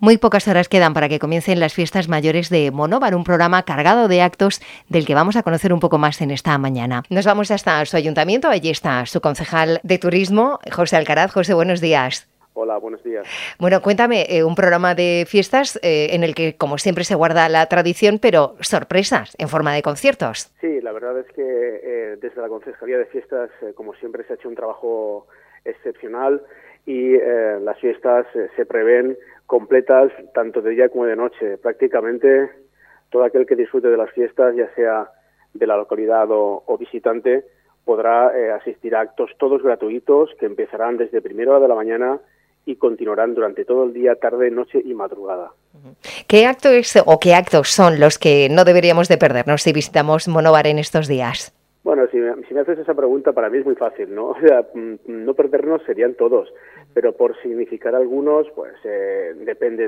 Muy pocas horas quedan para que comiencen las fiestas mayores de Monóvar, un programa cargado de actos del que vamos a conocer un poco más en esta mañana. Nos vamos hasta su ayuntamiento, allí está su concejal de turismo, José Alcaraz. José, buenos días. Hola, buenos días. Bueno, cuéntame, un programa de fiestas en el que, como siempre, se guarda la tradición, pero sorpresas en forma de conciertos. Sí, la verdad es que desde la Concejalía de Fiestas, como siempre, se ha hecho un trabajo excepcional y las fiestas se prevén completas tanto de día como de noche. Prácticamente todo aquel que disfrute de las fiestas, ya sea de la localidad o visitante, podrá asistir a actos todos gratuitos que empezarán desde primera hora de la mañana y continuarán durante todo el día, tarde, noche y madrugada. ¿Qué acto es o qué actos son los que no deberíamos de perdernos si visitamos Monóvar en estos días? Bueno, si me haces esa pregunta, para mí es muy fácil, ¿no? O sea, no perdernos serían todos, pero por significar algunos, pues depende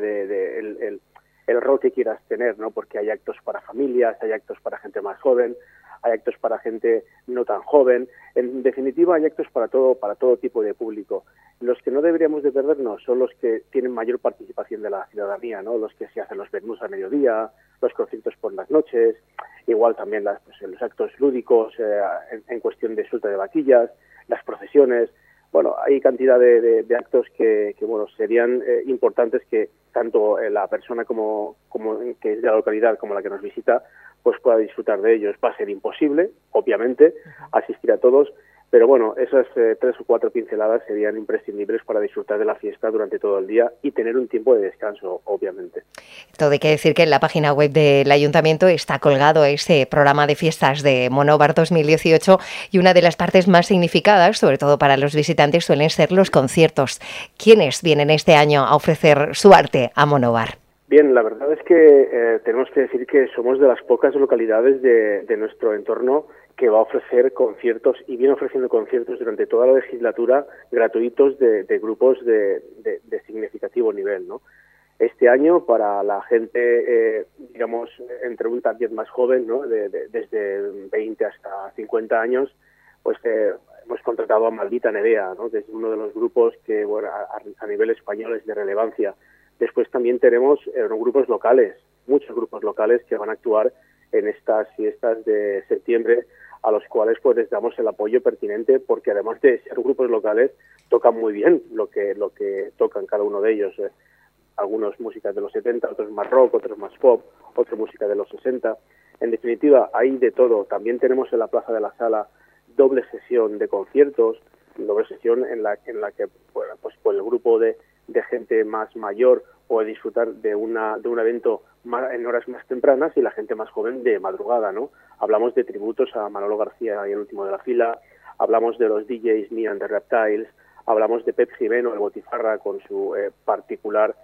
el rol que quieras tener, ¿no? Porque hay actos para familias, hay actos para gente más joven, hay actos para gente no tan joven. En definitiva, hay actos para todo tipo de público. Los que no deberíamos de perdernos son los que tienen mayor participación de la ciudadanía, ¿no? Los que se hacen los menús a mediodía, los conciertos por las noches, igual también los actos lúdicos en cuestión de suelta de vaquillas, las procesiones. Bueno, hay cantidad de actos que serían importantes que tanto la persona como que es de la localidad como la que nos visita pues pueda disfrutar de ellos. Va a ser imposible, obviamente, asistir a todos, pero bueno, esas 3 o 4 pinceladas serían imprescindibles para disfrutar de la fiesta durante todo el día y tener un tiempo de descanso, obviamente. Todo hay que decir que en la página web del Ayuntamiento está colgado ese programa de fiestas de Monóvar 2018 y una de las partes más significadas, sobre todo para los visitantes, suelen ser los conciertos. ¿Quiénes vienen este año a ofrecer su arte a Monóvar? Bien, la verdad es que tenemos que decir que somos de las pocas localidades de nuestro entorno que va a ofrecer conciertos y viene ofreciendo conciertos durante toda la legislatura gratuitos de grupos de significativo nivel, ¿no? Este año, para la gente, digamos, entre un target más joven, ¿no? Desde 20 hasta 50 años, pues hemos contratado a Maldita Nerea, ¿no? Que es uno de los grupos que, bueno, a nivel español es de relevancia. Después también tenemos grupos locales, muchos grupos locales que van a actuar en estas fiestas de septiembre, a los cuales pues les damos el apoyo pertinente, porque además de ser grupos locales, tocan muy bien lo que tocan cada uno de ellos. Algunos músicas de los 70, otros más rock, otros más pop, otra música de los 60. En definitiva, hay de todo. También tenemos en la Plaza de la Sala doble sesión de conciertos, doble sesión en la que bueno, pues el grupo de gente más mayor puede disfrutar de un evento en horas más tempranas y la gente más joven de madrugada, ¿no? Hablamos de tributos a Manolo García y el último de la fila, hablamos de los DJs Me and the Reptiles, hablamos de Pep Jimeno, el Botifarra, con su particular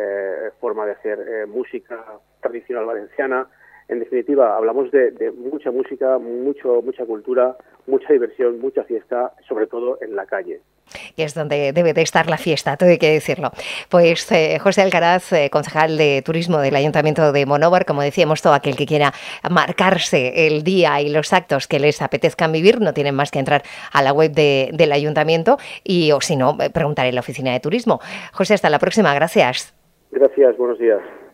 forma de hacer música tradicional valenciana. En definitiva, hablamos de mucha música, mucha cultura, mucha diversión, mucha fiesta, sobre todo en la calle. Que es donde debe de estar la fiesta, todo hay que decirlo. Pues José Alcaraz, concejal de Turismo del Ayuntamiento de Monóvar, como decíamos, todo aquel que quiera marcarse el día y los actos que les apetezcan vivir, no tienen más que entrar a la web del Ayuntamiento o si no, preguntar en la Oficina de Turismo. José, hasta la próxima, gracias. Gracias, buenos días.